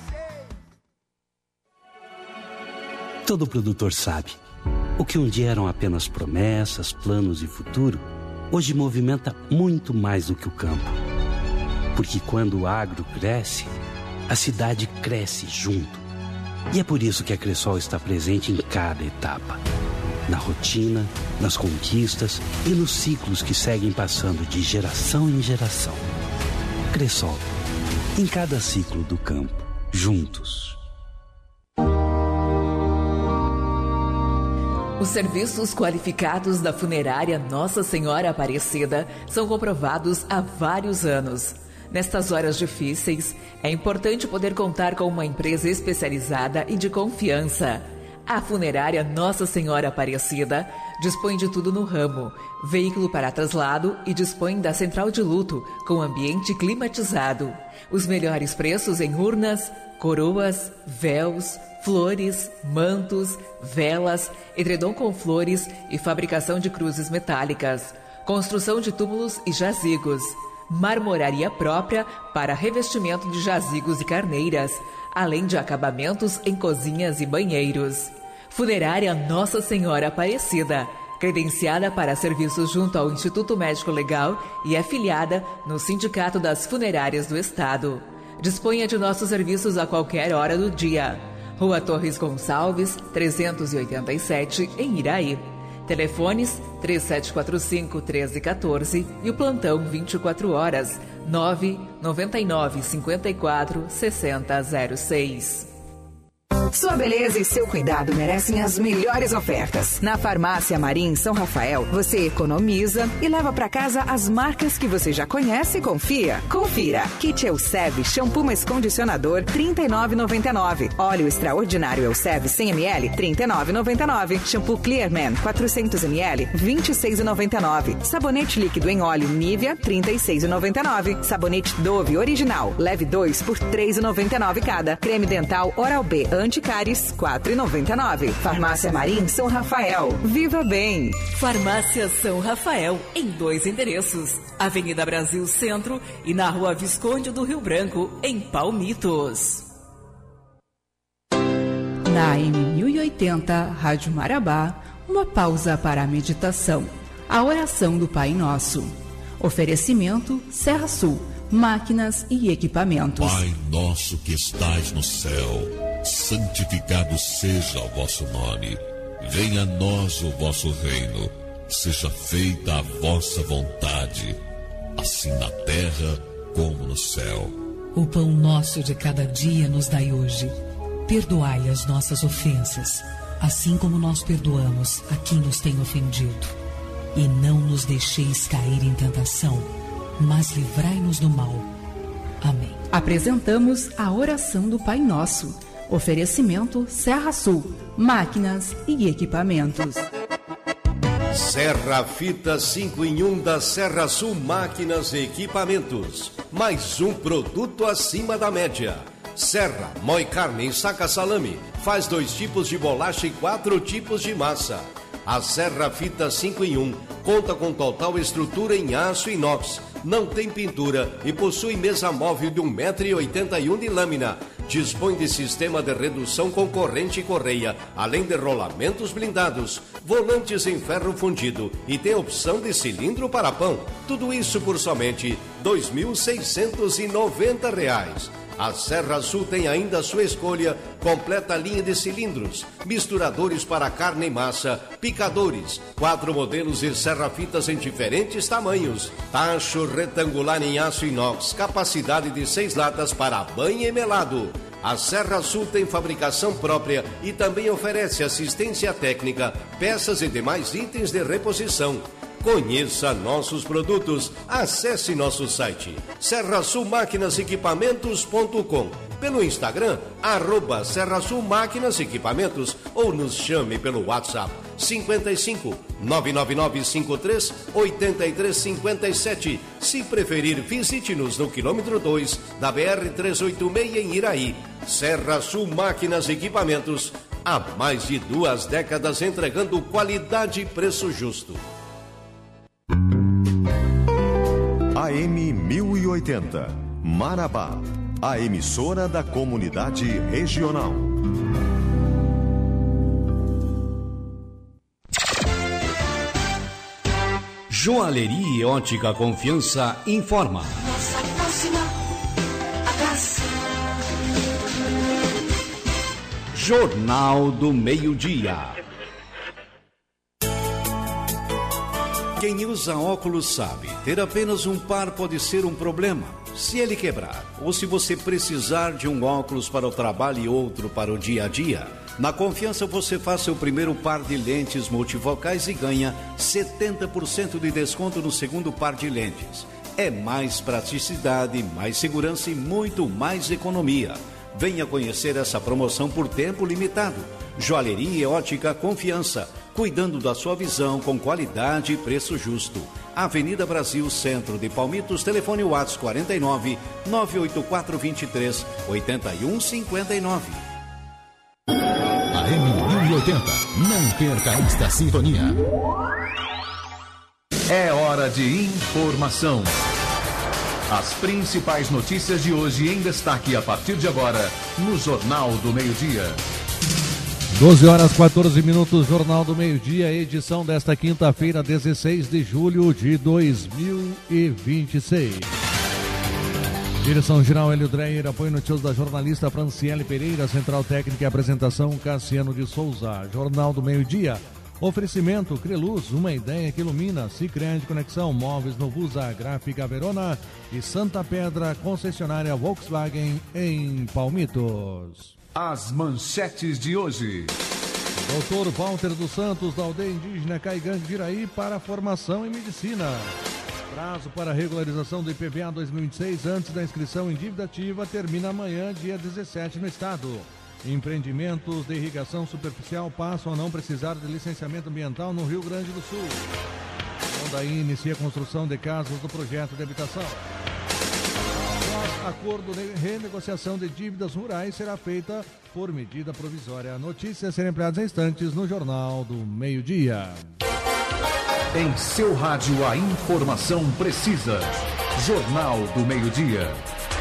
Todo produtor sabe, o que um dia eram apenas promessas, planos e futuro, hoje movimenta muito mais do que o campo. Porque quando o agro cresce, a cidade cresce junto. E é por isso que a Cressol está presente em cada etapa. Na rotina, nas conquistas e nos ciclos que seguem passando de geração em geração. Cressol, em cada ciclo do campo, juntos. Os serviços qualificados da funerária Nossa Senhora Aparecida são comprovados há vários anos. Nestas horas difíceis, é importante poder contar com uma empresa especializada e de confiança. A funerária Nossa Senhora Aparecida dispõe de tudo no ramo: veículo para traslado, e dispõe da central de luto com ambiente climatizado. Os melhores preços em urnas, coroas, véus, flores, mantos, velas, edredom com flores e fabricação de cruzes metálicas, construção de túmulos e jazigos, marmoraria própria para revestimento de jazigos e carneiras, além de acabamentos em cozinhas e banheiros. Funerária Nossa Senhora Aparecida, credenciada para serviços junto ao Instituto Médico Legal e afiliada no Sindicato das Funerárias do Estado. Disponha de nossos serviços a qualquer hora do dia. Rua Torres Gonçalves, 387, em Iraí. Telefones 3745-1314 e o plantão 24 horas, 999-54-6006. Sua beleza e seu cuidado merecem as melhores ofertas. Na Farmácia Marim São Rafael, você economiza e leva para casa as marcas que você já conhece e confia. Confira. Kit Elseve Shampoo mais Condicionador, R$ 39,99. Óleo Extraordinário Elseve 100 ml, R$ 39,99. Shampoo Clearman 400 ml, R$ 26,99. Sabonete líquido em óleo Nivea, R$ 36,99. Sabonete Dove Original, leve 2 por R$ 3,99 cada. Creme dental Oral-B Anticáries, R$ 4,99. Farmácia Marim São Rafael. Viva bem! Farmácia São Rafael, em 2 endereços. Avenida Brasil Centro e na Rua Visconde do Rio Branco, em Palmitos. Na AM 1080, Rádio Marabá, uma pausa para a meditação. A oração do Pai Nosso. Oferecimento Serra Sul, máquinas e equipamentos. Pai nosso que estais no céu, santificado seja o vosso nome. Venha a nós o vosso reino. Seja feita a vossa vontade, assim na terra como no céu. O pão nosso de cada dia nos dai hoje. Perdoai as nossas ofensas, assim como nós perdoamos a quem nos tem ofendido. E não nos deixeis cair em tentação, mas livrai-nos do mal. Amém. Apresentamos a oração do Pai Nosso. Oferecimento Serra Sul, máquinas e equipamentos. Serra Fita 5 em 1 da Serra Sul Máquinas e Equipamentos. Mais um produto acima da média. Serra, moe carne e saca salame. Faz 2 tipos de bolacha e 4 tipos de massa. A Serra Fita 5 em 1 conta com total estrutura em aço e inox. Não tem pintura e possui mesa móvel de 1,81 m de lâmina. Dispõe de sistema de redução com corrente e correia, além de rolamentos blindados, volantes em ferro fundido e tem opção de cilindro para pão. Tudo isso por somente R$ 2.690. A Serra Sul tem ainda a sua escolha, completa linha de cilindros, misturadores para carne e massa, picadores, 4 modelos de serra-fitas em diferentes tamanhos, tacho retangular em aço inox, capacidade de 6 latas para banho e melado. A Serra Sul tem fabricação própria e também oferece assistência técnica, peças e demais itens de reposição. Conheça nossos produtos. Acesse nosso site serrasulmaquinasequipamentos.com, pelo Instagram @serrasulmaquinasequipamentos ou nos chame pelo WhatsApp 55 99953 8357. Se preferir, visite-nos no quilômetro 2 da BR-386 em Iraí. Serra Sul Máquinas e Equipamentos, há mais de 2 décadas entregando qualidade e preço justo. AM 1080, Marabá, a emissora da comunidade regional. Joalheria e Ótica Confiança informa. Nossa próxima atração. Jornal do Meio-Dia. Quem usa óculos sabe, ter apenas um par pode ser um problema. Se ele quebrar, ou se você precisar de um óculos para o trabalho e outro para o dia a dia, na Confiança você faz seu primeiro par de lentes multifocais e ganha 70% de desconto no segundo par de lentes. É mais praticidade, mais segurança e muito mais economia. Venha conhecer essa promoção por tempo limitado. Joalheria e Ótica Confiança, cuidando da sua visão com qualidade e preço justo. Avenida Brasil, Centro de Palmitos, telefone WhatsApp 49 98423 8159. AM 1080, não perca esta sintonia. É hora de informação. As principais notícias de hoje em destaque a partir de agora no Jornal do Meio-Dia. 12h14, Jornal do Meio-Dia, edição desta quinta-feira, 16 de julho de 2026. Direção-geral Hélio Dreyer, apoio noticioso da jornalista Franciele Pereira, central técnica e apresentação Cassiano de Souza. Jornal do Meio-Dia, oferecimento Creluz, uma ideia que ilumina. Sicredi Conexão, móveis Novusa, Gráfica Verona e Santa Pedra, concessionária Volkswagen em Palmitos. As manchetes de hoje. Doutor Walter dos Santos, da aldeia indígena Caigangue de Iraí, para formação em medicina. Prazo para regularização do IPVA 2026 antes da inscrição em dívida ativa termina amanhã, dia 17, no estado. Empreendimentos de irrigação superficial passam a não precisar de licenciamento ambiental no Rio Grande do Sul. Mondaí inicia a construção de casas do projeto de habitação. Acordo de renegociação de dívidas rurais será feita por medida provisória. Notícias serem ampliadas em instantes no Jornal do Meio-Dia. Em seu rádio, a informação precisa. Jornal do Meio-Dia.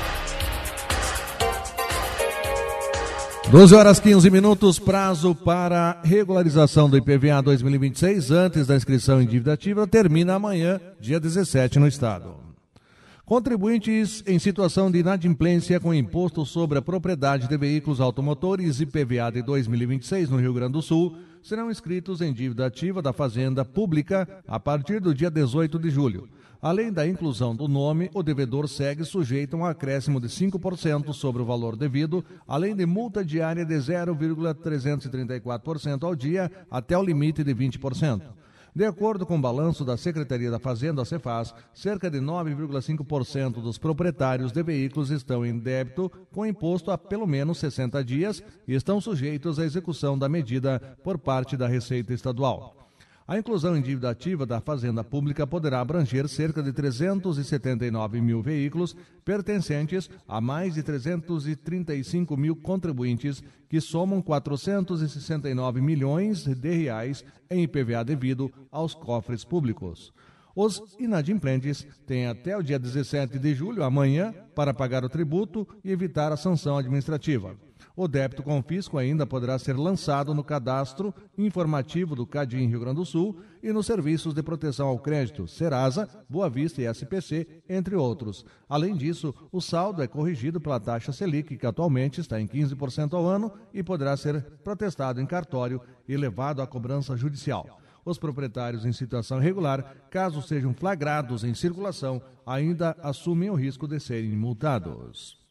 12h15, prazo para regularização do IPVA 2026 antes da inscrição em dívida ativa termina amanhã, dia 17, no estado. Contribuintes em situação de inadimplência com imposto sobre a propriedade de veículos automotores IPVA de 2026 no Rio Grande do Sul serão inscritos em dívida ativa da Fazenda Pública a partir do dia 18 de julho. Além da inclusão do nome, o devedor segue sujeito a um acréscimo de 5% sobre o valor devido, além de multa diária de 0,334% ao dia até o limite de 20%. De acordo com o balanço da Secretaria da Fazenda, a Cefaz, cerca de 9,5% dos proprietários de veículos estão em débito com imposto há pelo menos 60 dias e estão sujeitos à execução da medida por parte da Receita Estadual. A inclusão em dívida ativa da Fazenda Pública poderá abranger cerca de 379 mil veículos pertencentes a mais de 335 mil contribuintes, que somam 469 milhões de reais em IPVA devido aos cofres públicos. Os inadimplentes têm até o dia 17 de julho, amanhã, para pagar o tributo e evitar a sanção administrativa. O débito com fisco ainda poderá ser lançado no cadastro informativo do CADIM Rio Grande do Sul e nos serviços de proteção ao crédito, Serasa, Boa Vista e SPC, entre outros. Além disso, o saldo é corrigido pela taxa Selic, que atualmente está em 15% ao ano e poderá ser protestado em cartório e levado à cobrança judicial. Os proprietários em situação irregular, caso sejam flagrados em circulação, ainda assumem o risco de serem multados.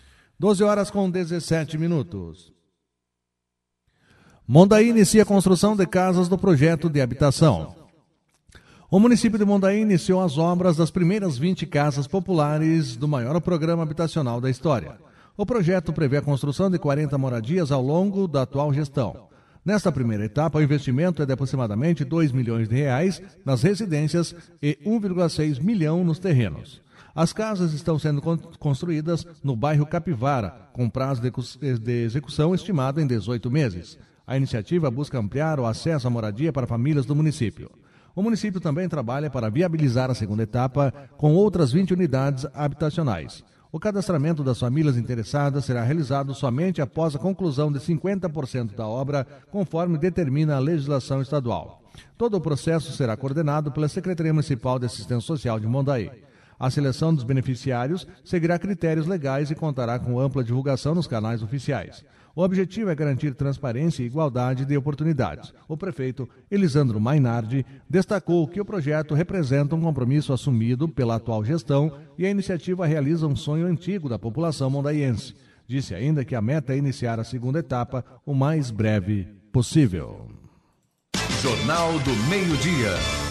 12h17. Mondaí inicia a construção de casas do projeto de habitação. O município de Mondaí iniciou as obras das primeiras 20 casas populares do maior programa habitacional da história. O projeto prevê a construção de 40 moradias ao longo da atual gestão. Nesta primeira etapa, o investimento é de aproximadamente R$2 milhões nas residências e 1,6 milhão nos terrenos. As casas estão sendo construídas no bairro Capivara, com prazo de execução estimado em 18 meses. A iniciativa busca ampliar o acesso à moradia para famílias do município. O município também trabalha para viabilizar a segunda etapa com outras 20 unidades habitacionais. O cadastramento das famílias interessadas será realizado somente após a conclusão de 50% da obra, conforme determina a legislação estadual. Todo o processo será coordenado pela Secretaria Municipal de Assistência Social de Mondaí. A seleção dos beneficiários seguirá critérios legais e contará com ampla divulgação nos canais oficiais. O objetivo é garantir transparência e igualdade de oportunidades. O prefeito Elisandro Mainardi destacou que o projeto representa um compromisso assumido pela atual gestão e a iniciativa realiza um sonho antigo da população mondaiense. Disse ainda que a meta é iniciar a segunda etapa o mais breve possível. Jornal do Meio-Dia.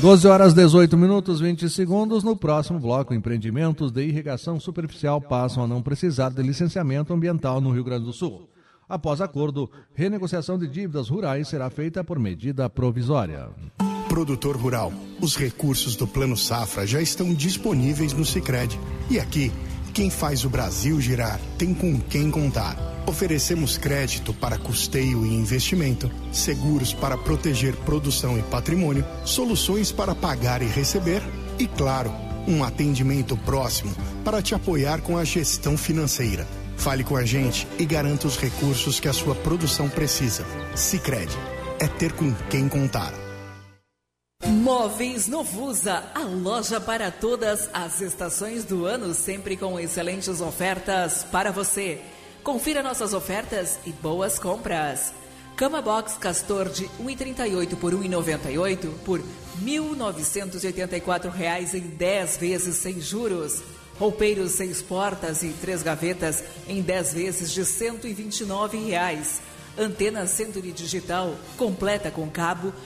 12h18, 20. No próximo bloco, empreendimentos de irrigação superficial passam a não precisar de licenciamento ambiental no Rio Grande do Sul. Após acordo, renegociação de dívidas rurais será feita por medida provisória. Produtor rural, os recursos do Plano Safra já estão disponíveis no Sicredi. E aqui, quem faz o Brasil girar tem com quem contar. Oferecemos crédito para custeio e investimento, seguros para proteger produção e patrimônio, soluções para pagar e receber e, claro, um atendimento próximo para te apoiar com a gestão financeira. Fale com a gente e garanta os recursos que a sua produção precisa. Sicredi, é ter com quem contar. Móveis Novusa, a loja para todas as estações do ano, sempre com excelentes ofertas para você. Confira nossas ofertas e boas compras. Cama Box Castor de 1,38 por 1,98 por R$ 1.984 em 10 vezes sem juros. Roupeiros 6 portas e 3 gavetas em 10 vezes de R$ 129. Antena Century Digital completa com cabo R$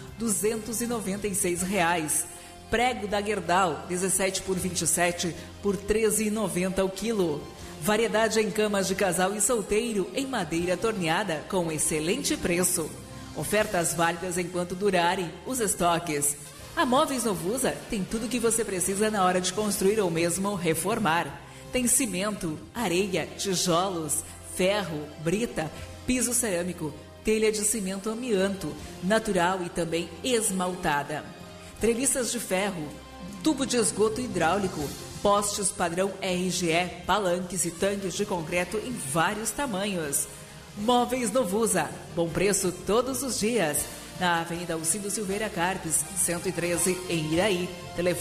296. Prego da Gerdau 17 por 27 por R$ 13,90 o quilo. Variedade em camas de casal e solteiro em madeira torneada com excelente preço. Ofertas válidas enquanto durarem os estoques. A Móveis Novusa tem tudo o que você precisa na hora de construir ou mesmo reformar. Tem cimento, areia, tijolos, ferro, brita, piso cerâmico, telha de cimento amianto, natural e também esmaltada. Treliças de ferro, tubo de esgoto hidráulico, postes padrão RGE, palanques e tanques de concreto em vários tamanhos. Móveis Novusa, bom preço todos os dias. Na Avenida Alcindo Silveira Carpes, 113, em Iraí. Telefone